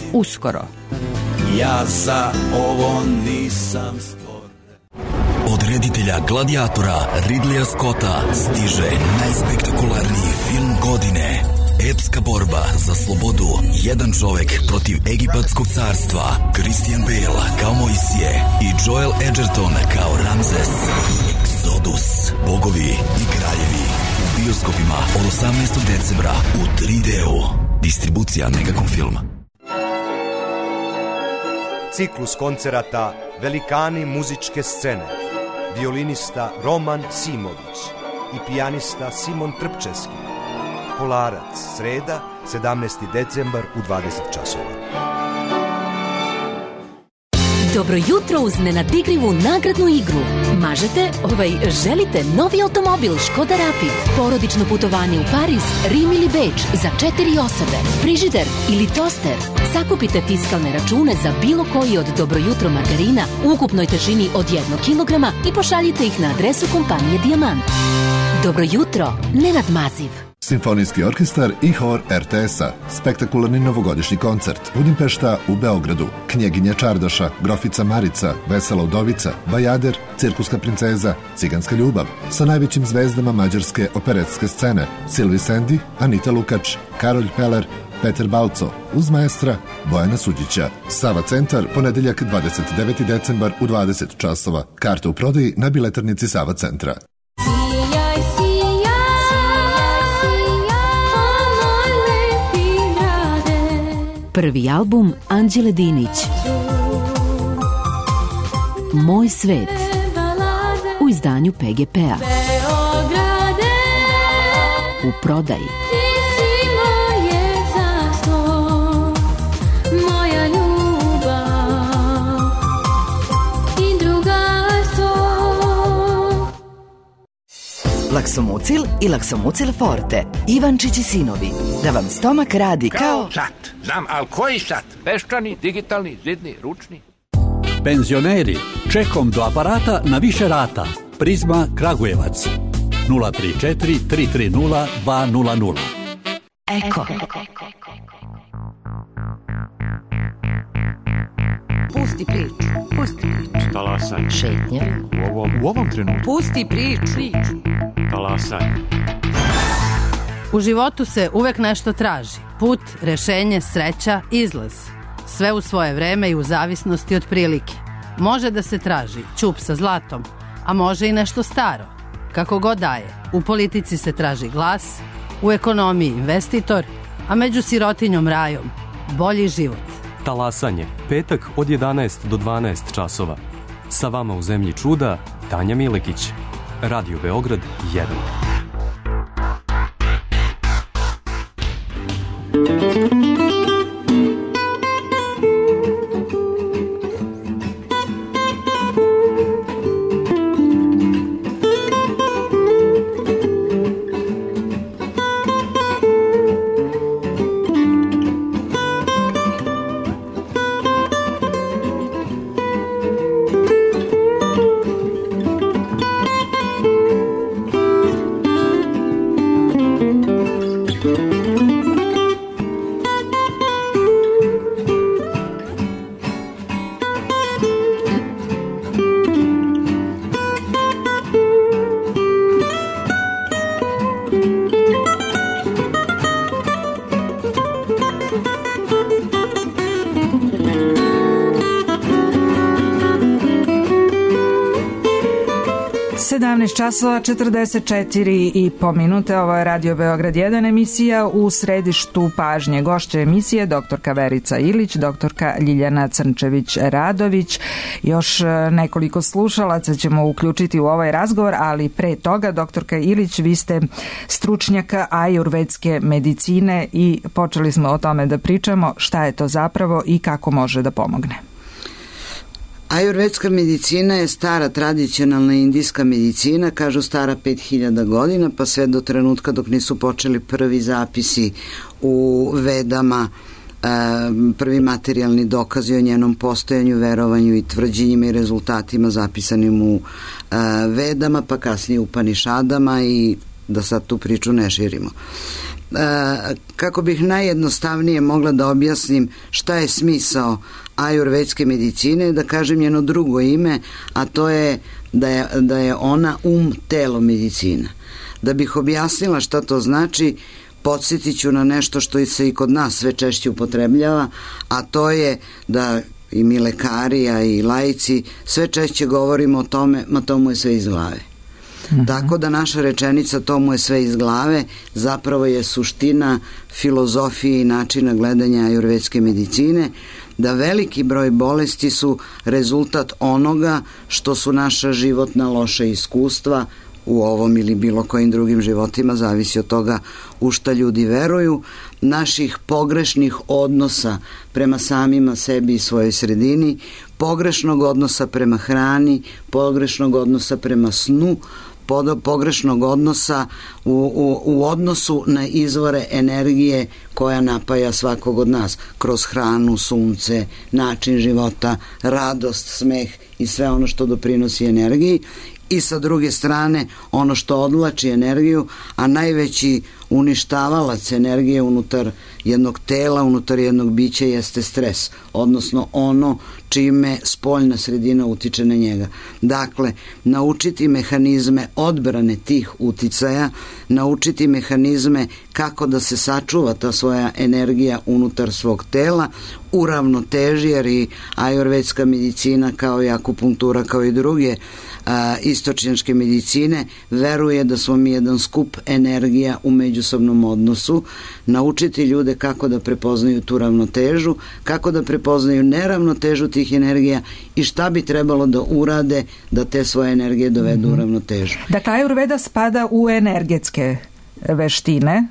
Uskoro. Ja za ovo nisam stvoren. Od reditelja Gladiatora Ridleya Scotta stiže najspektakularniji film godine. Epska borba za slobodu. Jedan čovek protiv egipatskog carstva. Christian Bale kao Mojsije i Joel Edgerton kao Ramzes. Exodus. Bogovi i kraljevi. U bioskopima od osamnaestog decembra u tri D-u. Distribucija Megacom Film. Ciklus koncerata Velikani muzičke scene. Violinista Roman Simović i pijanista Simon Trpčevski. Kolarac, sreda, sedamnaesti decembar u dvadeset časova. Dobro jutro uz nenadigrivu nagradnu igru. Mažete, ovaj, želite novi automobil Škoda Rapid, porodično putovanje u Pariz, Rim ili Beč za četiri osobe, frižider ili toster. Sakupite fiskalne račune za bilo koji od Dobro jutro margarina u ukupnoj težini od jednog kilograma i pošaljite ih na adresu kompanije Dijamant. Dobro jutro, Nenad Maziv. Simfonijski orkestar i hor R T S-a. Spektakularni novogodišnji koncert. Budimpešta u Beogradu. Knjeginja Čardaša, Grofica Marica, Vesela udovica, Bajader, Cirkuska princeza, Ciganska ljubav. Sa najvećim zvezdama mađarske operetske scene. Silvi Sendi, Anita Lukač, Karolj Peler, Peter Balco, uz maestra Bojana Suđića. Sava centar, ponedeljak dvadeset deveti decembar u dvadeset časova. Karte u prodaji na biletarnici Sava centra. Prvi album Anđele Dinić. Moj svet. U izdanju P G P-a. U prodaji. Laksomucil i Laksomucil Forte. Ivančić i sinovi. Da vam stomak radi kao... Kao sat. Znam, ali koji sat? Peščani, digitalni, zidni, ručni. Penzioneri, čekom do aparata na više rata. Prizma Kragujevac. nula tri četiri tri tri nula dva nula nula. Eko. Pusti priču. Pusti priču. Talasanje. Šetnja. U ovom, u ovom trenutku. Pusti priču. Talasanje. U životu se uvek nešto traži. Put, rešenje, sreća, izlaz. Sve u svoje vreme i u zavisnosti od prilike. Može da se traži ćup sa zlatom, a može i nešto staro. Kako god daje, u politici se traži glas, u ekonomiji investitor, a među sirotinjom rajom bolji život. Talasanje. Petak od jedanaest do dvanaest časova. Sa vama u zemlji čuda Tanja Milekić. Radio Beograd jedan. sedamnaest časova četrdeset četiri i po minute. Ovo je Radio Beograd jedan, emisija u središtu pažnje. Gošća emisije doktorka Verica Ilić, doktorka Ljiljana Crnčević-Radović. Još nekoliko slušalaca ćemo uključiti u ovaj razgovor, ali pre toga, doktorka Ilić, vi ste stručnjaka ajurvedske medicine i počeli smo o tome da pričamo šta je to zapravo i kako može da pomogne. Ajurvedska medicina je stara tradicionalna indijska medicina, kažu stara pet hiljada godina, pa sve do trenutka dok nisu počeli prvi zapisi u Vedama, prvi materijalni dokazi o njenom postojanju, verovanju i tvrđenjima i rezultatima zapisanim u Vedama, pa kasnije u Upanišadama i da sad tu priču ne širimo. E, kako bih najjednostavnije mogla da objasnim šta je smisao ajurvedske medicine, da kažem jedno drugo ime, a to je da je, da je ona um telo medicina. Da bih objasnila šta to znači, podsjetit ću na nešto što se i kod nas sve češće upotrebljava, a to je da i mi lekari, a i laici sve češće govorimo o tome, ma to mu je sve iz glave. Uh-huh. Tako da naša rečenica to mu je sve iz glave zapravo je suština filozofije i načina gledanja ajurvedske medicine, da veliki broj bolesti su rezultat onoga što su naša životna loša iskustva u ovom ili bilo kojim drugim životima, zavisi od toga u šta ljudi veruju, naših pogrešnih odnosa prema samima sebi i svojoj sredini, pogrešnog odnosa prema hrani, pogrešnog odnosa prema snu, pogrešnog odnosa u, u, u odnosu na izvore energije koja napaja svakog od nas kroz hranu, sunce, način života, radost, smeh i sve ono što doprinosi energiji. I sa druge strane ono što odvlači energiju, a najveći uništavalac energije unutar jednog tela, unutar jednog bića jeste stres, odnosno ono čime spoljna sredina utiče na njega. Dakle, naučiti mehanizme odbrane tih uticaja, naučiti mehanizme kako da se sačuva ta svoja energija unutar svog tela, uravnoteži, jer i ajurvedska medicina kao i akupunktura kao i druge a, istočnjačke medicine veruje da smo mi jedan skup energija u međusobnom odnosu, naučiti ljude kako da prepoznaju tu ravnotežu, kako da prepoznaju neravnotežu tih energija i šta bi trebalo da urade da te svoje energije dovedu mm-hmm. u ravnotežu. Dakle, ajurveda spada u energetske veštine,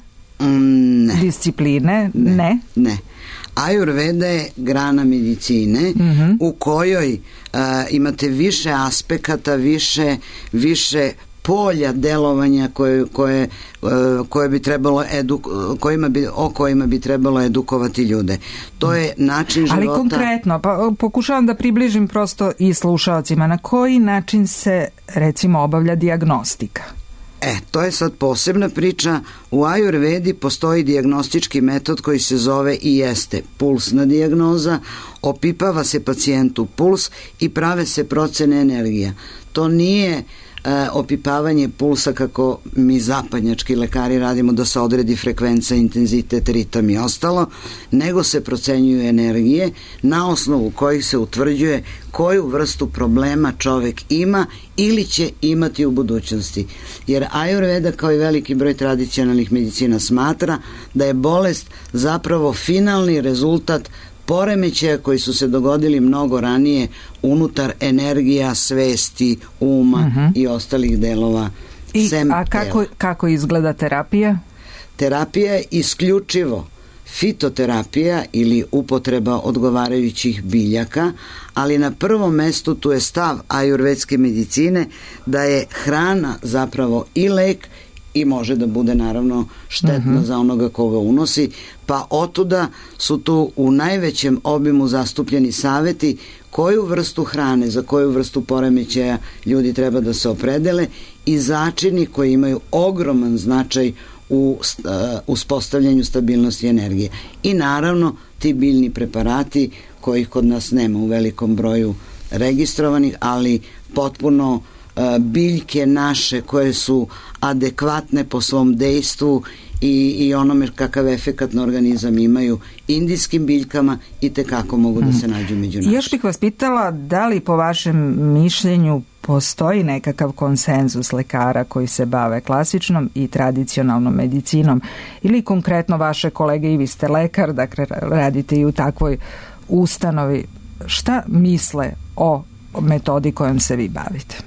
mm, ne. discipline, ne? Ne. ne. Ajurveda je grana medicine mm-hmm. u kojoj uh, imate više aspekata, više, više polja delovanja koje, koje, koje bi trebalo edu, kojima bi, o kojima bi trebalo edukovati ljude. To je način života. Ali konkretno, pa pokušavam da približim prosto i slušalcima, na koji način se recimo obavlja dijagnostika? E, to je sad posebna priča. U ajurvedi postoji dijagnostički metod koji se zove i jeste pulsna dijagnoza, opipava se pacijentu puls i prave se procene energija. To nije e, opipavanje pulsa kako mi zapadnjački lekari radimo, da se odredi frekvenca, intenzitet, ritam i ostalo, nego se procenjuju energije na osnovu kojih se utvrđuje koju vrstu problema čovek ima ili će imati u budućnosti. Jer ajurveda kao i veliki broj tradicionalnih medicina smatra da je bolest zapravo finalni rezultat poremećaja koji su se dogodili mnogo ranije unutar energija, svesti, uma uh-huh. i ostalih delova I, sem A kako, kako izgleda terapija? Terapija je isključivo fitoterapija ili upotreba odgovarajućih biljaka, ali na prvom mestu tu je stav ajurvedske medicine da je hrana zapravo i lek i može da bude naravno štetno uh-huh. za onoga koga unosi, pa otuda su tu u najvećem obimu zastupljeni saveti koju vrstu hrane, za koju vrstu poremećaja ljudi treba da se opredele i začini koji imaju ogroman značaj u uh, uspostavljanju stabilnosti energije. I naravno ti biljni preparati kojih kod nas nema u velikom broju registrovanih, ali potpuno uh, biljke naše koje su adekvatne po svom dejstvu i, i onome kakav efekat na organizam imaju indijskim biljkama i tekako mogu da se nađu među našim. Još bih vas pitala da li po vašem mišljenju postoji nekakav konsenzus lekara koji se bave klasičnom i tradicionalnom medicinom ili konkretno vaše kolege, i vi ste lekar, dakle radite i u takvoj ustanovi, šta misle o metodi kojom se vi bavite?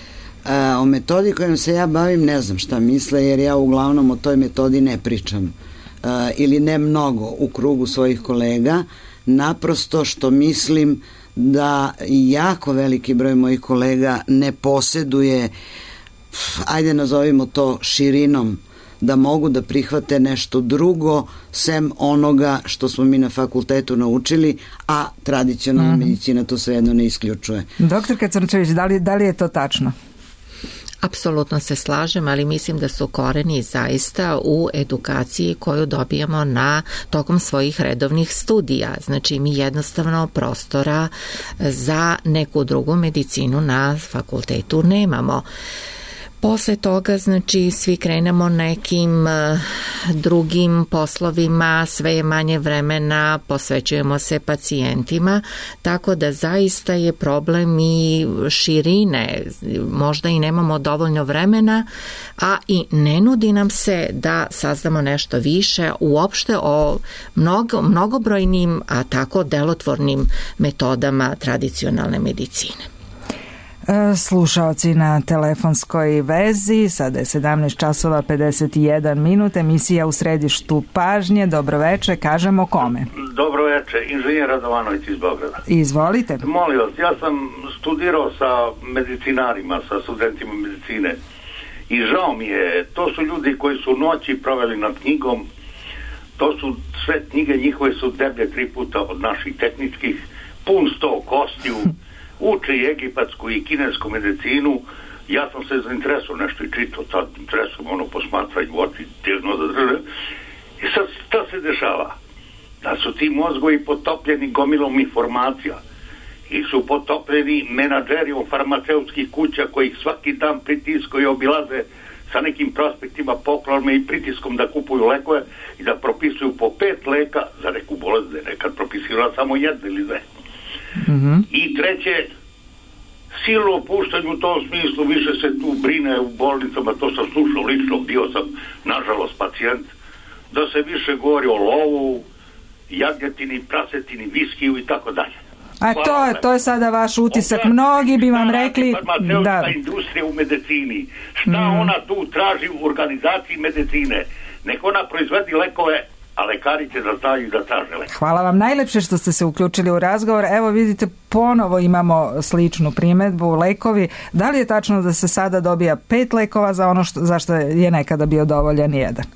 A, o metodi kojom se ja bavim ne znam šta misle, jer ja uglavnom o toj metodi ne pričam a, ili ne mnogo u krugu svojih kolega, naprosto što mislim da jako veliki broj mojih kolega ne poseduje, ajde nazovimo to širinom, da mogu da prihvate nešto drugo sem onoga što smo mi na fakultetu naučili, a tradicionalna mm-hmm. medicina to svejedno ne isključuje. Doktorka Crnčević, da li, da li je to tačno? Apsolutno se slažem, ali mislim da su koreni zaista u edukaciji koju dobijamo na tokom svojih redovnih studija. Znači mi jednostavno prostora za neku drugu medicinu na fakultetu nemamo. Posle toga, znači, svi krenemo nekim uh, drugim poslovima, sve je manje vremena, posvećujemo se pacijentima, tako da zaista je problem i širine, možda i nemamo dovoljno vremena, a i ne nudi nam se da saznamo nešto više uopšte o mnogo, mnogobrojnim, a tako delotvornim metodama tradicionalne medicine. Slušaoci na telefonskoj vezi, sada je sedamnaest časova pedeset jedan minut, emisija U središtu pažnje. Dobroveče, kažemo kome? Dobroveče, inženjer Radovanović iz Beograda. Izvolite. Molim vas, ja sam studirao sa medicinarima, sa studentima medicine i žao mi je, to su ljudi koji su noći proveli nad knjigom, to su sve knjige njihove su deblje tri puta od naših tehničkih, pun sto kostiju, uče i egipatsku i kinesku medicinu. Ja sam se zainteresovao nešto i čitao, tad interesujem ono posmatraj u oči, dijagnoza drže. I sad šta se dešava? Da su ti mozgovi potopljeni gomilom informacija i su potopljeni menadžerijom farmaceutskih kuća koji ih svaki dan pritiskaju i obilaze sa nekim prospektima poklonme i pritiskom da kupuju lekove i da propisuju po pet leka za neku bolest, da je nekad propisila samo jedne ili dve. Mm-hmm. I treće, silno opuštanje u tom smislu, više se tu brine u bolnicama, to sam slušao lično, bio sam nažalost pacijent, da se više govori o lovu, jagnjetini, prasetini, viskiju i tako dalje. A to je, to je sada vaš utisak. Mnogi bi vam rekli da industrija u medicini, šta mm. ona tu traži u organizaciji medicine, nek ona proizvedi lekove, a lekari će da znaju da traže lekove. Hvala vam najlepše što ste se uključili u razgovor. Evo vidite, ponovo imamo sličnu primedbu, lekovi. Da li je tačno da se sada dobija pet lekova za ono što, za što je nekada bio dovoljan jedan?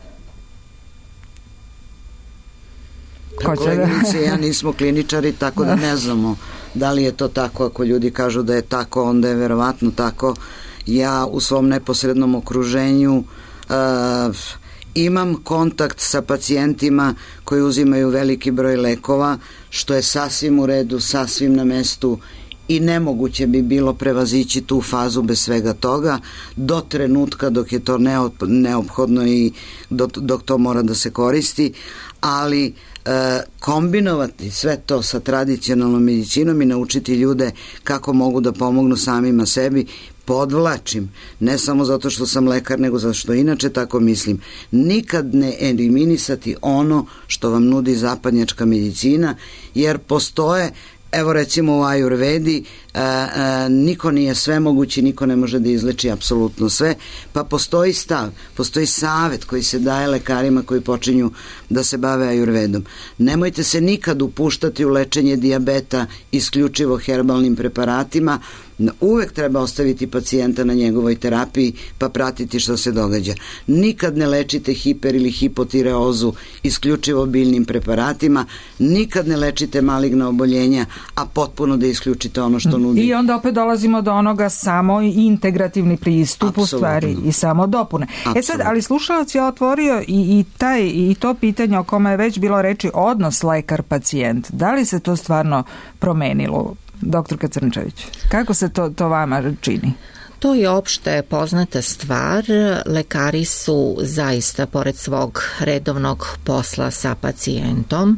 Koleginice, ja nismo kliničari, tako da ne znamo da li je to tako. Ako ljudi kažu da je tako, onda je verovatno tako. Ja u svom neposrednom okruženju uh, imam kontakt sa pacijentima koji uzimaju veliki broj lekova, što je sasvim u redu, sasvim na mestu i nemoguće bi bilo prevazići tu fazu bez svega toga do trenutka dok je to neophodno i dok to mora da se koristi, ali e, kombinovati sve to sa tradicionalnom medicinom i naučiti ljude kako mogu da pomognu samima sebi. Podvlačim, ne samo zato što sam lekar, nego zato što inače tako mislim, nikad ne eliminisati ono što vam nudi zapadnjačka medicina, jer postoje, evo recimo u Ajurvedi, a, a, niko nije svemogući, niko ne može da izleči apsolutno sve, pa postoji stav, postoji savet koji se daje lekarima koji počinju da se bave Ajurvedom. Nemojte se nikad upuštati u lečenje dijabeta isključivo herbalnim preparatima, uvek treba ostaviti pacijenta na njegovoj terapiji pa pratiti što se događa. Nikad ne lečite hiper ili hipotireozu isključivo biljnim preparatima, nikad ne lečite maligna oboljenja, a potpuno da isključite ono što nudi. I onda opet dolazimo do onoga samo integrativni pristup Absolutno. U stvari i samo dopune. Absolutno. E sad, ali slušalac je otvorio i, i, taj, i to pitanje o kome je već bilo reči, odnos lekar-pacijent. Da li se to stvarno promenilo? Doktorka Crnčević, kako se to, to vama čini? To je opšte poznata stvar. Lekari su zaista, pored svog redovnog posla sa pacijentom,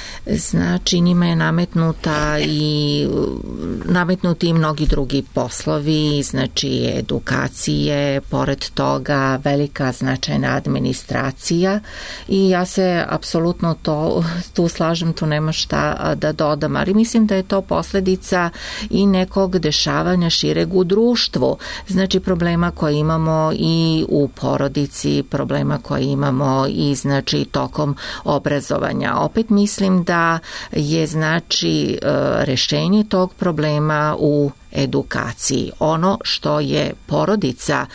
znači njima je nametnuta i nametnuti i mnogi drugi poslovi, znači edukacije, pored toga velika značajna administracija i ja se apsolutno to, tu slažem, tu nema šta da dodam, ali mislim da je to posledica i nekog dešavanja šireg u društvu, znači problema koje imamo i u porodici, problema koje imamo i znači tokom obrazovanja. Opet mislim da da je znači rešenje tog problema u edukaciji. Ono što je porodica,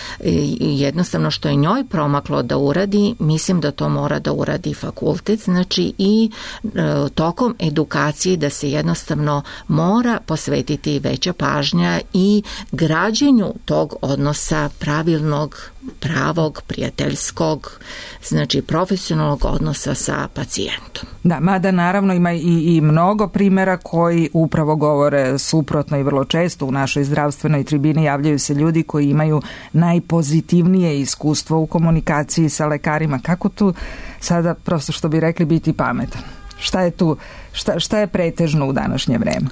jednostavno što je njoj promaklo da uradi, mislim da to mora da uradi fakultet, znači i e, tokom edukacije da se jednostavno mora posvetiti veća pažnja i građenju tog odnosa pravilnog, pravog, prijateljskog, znači profesionalnog odnosa sa pacijentom. Da, mada naravno ima i, i mnogo primjera koji upravo govore suprotno i vrlo često u našoj zdravstvenoj tribini javljaju se ljudi koji imaju najpozitivnije iskustvo u komunikaciji sa lekarima. Kako tu sada, prosto što bi rekli, biti pametan? Šta je tu, šta, šta je pretežno u današnje vreme?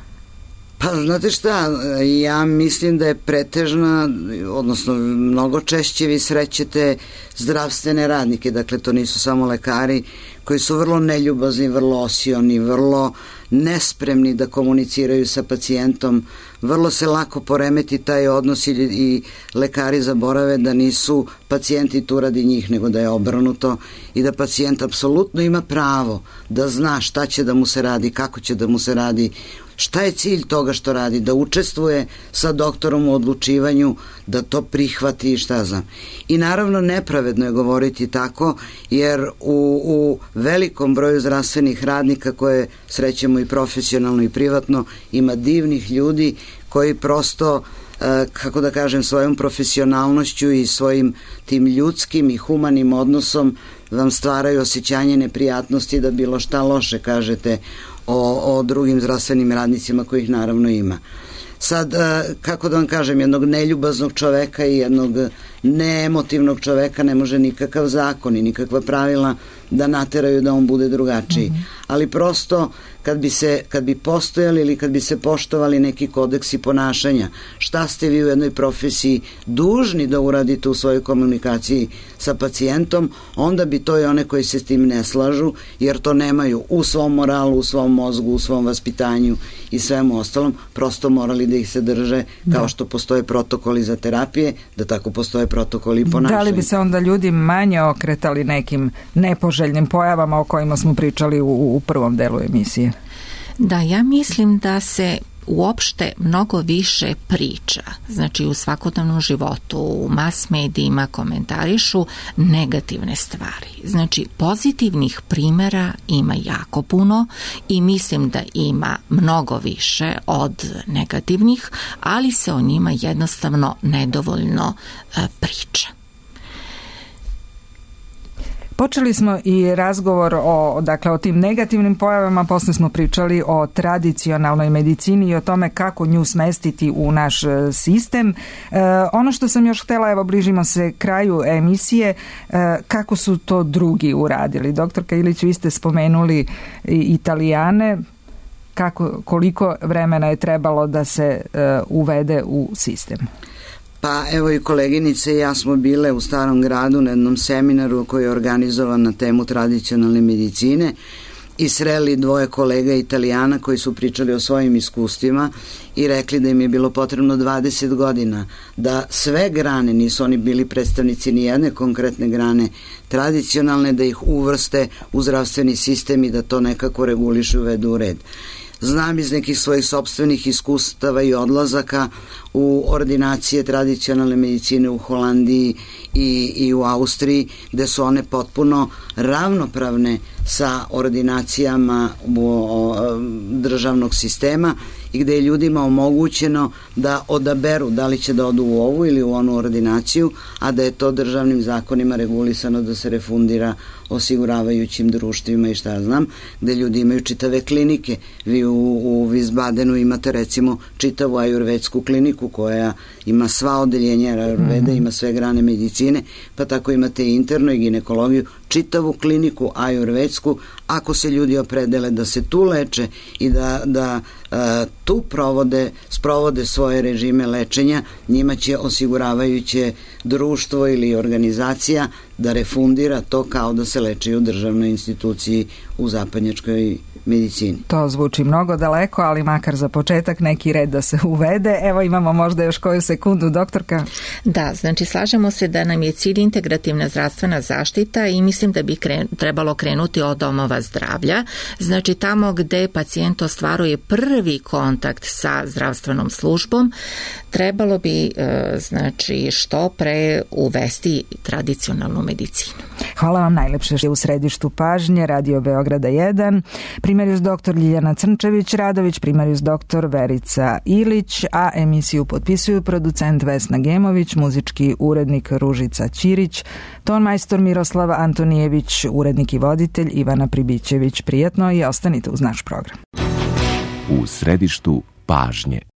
Pa znate šta, ja mislim da je pretežna, odnosno mnogo češće vi srećete zdravstvene radnike, dakle to nisu samo lekari koji su vrlo neljubazni, vrlo osioni, vrlo nespremni da komuniciraju sa pacijentom, vrlo se lako poremeti taj odnos i, i lekari zaborave da nisu pacijenti tu radi njih, nego da je obrnuto i da pacijent apsolutno ima pravo da zna šta će da mu se radi, kako će da mu se radi, šta je cilj toga što radi, da učestvuje sa doktorom u odlučivanju, da to prihvati i šta znam. I naravno nepravedno je govoriti tako, jer u, u velikom broju zdravstvenih radnika koje srećemo i profesionalno i privatno, ima divnih ljudi koji prosto, kako da kažem, svojom profesionalnošću i svojim tim ljudskim i humanim odnosom vam stvaraju osjećanje neprijatnosti da bilo šta loše kažete o, o drugim zdravstvenim radnicima kojih naravno ima. Sad, kako da vam kažem, jednog neljubaznog čoveka i jednog neemotivnog čoveka ne može nikakav zakon i nikakva pravila da nateraju da on bude drugačiji. Mm-hmm. Ali prosto kad bi se, kad bi postojali ili kad bi se poštovali neki kodeksi ponašanja, šta ste vi u jednoj profesiji dužni da uradite u svojoj komunikaciji sa pacijentom, onda bi to i one koji se s tim ne slažu, jer to nemaju u svom moralu, u svom mozgu, u svom vaspitanju i svemu ostalom, prosto morali da ih se drže, kao da. Što postoje protokoli za terapije, da tako postoje protokoli i ponašanja. Da li bi se onda ljudi manje okretali nekim nepoželjnim pojavama o kojima smo pričali u, u prvom delu emisije? Da, ja mislim da se uopšte mnogo više priča, znači u svakodnevnom životu, u mas medijima komentarišu negativne stvari. Znači pozitivnih primjera ima jako puno i mislim da ima mnogo više od negativnih, ali se o njima jednostavno nedovoljno uh, priča. Počeli smo i razgovor o, dakle, o tim negativnim pojavama, posle smo pričali o tradicionalnoj medicini i o tome kako nju smestiti u naš sistem. E, ono što sam još htjela, evo bližimo se kraju emisije, e, kako su to drugi uradili. Doktorka Ilić, vi ste spomenuli Italijane, kako, koliko vremena je trebalo da se e, uvede u sistem? Pa evo i koleginice i ja smo bile u Starom gradu na jednom seminaru koji je organizovan na temu tradicionalne medicine i sreli dvoje kolega Italijana koji su pričali o svojim iskustvima i rekli da im je bilo potrebno dvadeset godina da sve grane, nisu oni bili predstavnici ni jedne konkretne grane tradicionalne, da ih uvrste u zdravstveni sistem i da to nekako regulišu i uvedu u red. Znam iz nekih svojih sopstvenih iskustava i odlazaka u ordinacije tradicionalne medicine u Holandiji i, i u Austriji, gde su one potpuno ravnopravne sa ordinacijama u, o, državnog sistema i gde je ljudima omogućeno da odaberu da li će da odu u ovu ili u onu ordinaciju, a da je to državnim zakonima regulisano da se refundira osiguravajućim društvima i šta ja znam, gde ljudi imaju čitave klinike. Vi u, u Wiesbadenu imate recimo čitavu ajurvedsku kliniku koja ima sva odeljenja ajurveda, mm-hmm. ima sve grane medicine, pa tako imate i internu i ginekologiju, čitavu kliniku ajurvedsku. Ako se ljudi opredele da se tu leče i da, da uh, tu provode, sprovode svoje režime lečenja, njima će osiguravajuće društvo ili organizacija da refundira to kao da se leče u državnoj instituciji u zapadnjačkoj medicini. To zvuči mnogo daleko, ali makar za početak neki red da se uvede. Evo imamo možda još koju sekundu, doktorka. Da, znači slažemo se da nam je cilj integrativna zdravstvena zaštita i mislim da bi kren, trebalo krenuti od domova zdravlja. Znači tamo gde pacijent ostvaruje prvi kontakt sa zdravstvenom službom, trebalo bi e, znači što pre uvesti tradicionalnu medicinu. Hvala vam najlepše. U središtu pažnje Radio Beograda jedan, primarijus doktor Ljiljana Crnčević-Radović, primarijus doktor Verica Ilić, a emisiju potpisuju producent Vesna Gemović, muzički urednik Ružica Ćirić, tonmajstor Miroslav Antonijević, urednik i voditelj Ivana Pribićević. Prijatno i ostanite uz naš program. U središtu pažnje.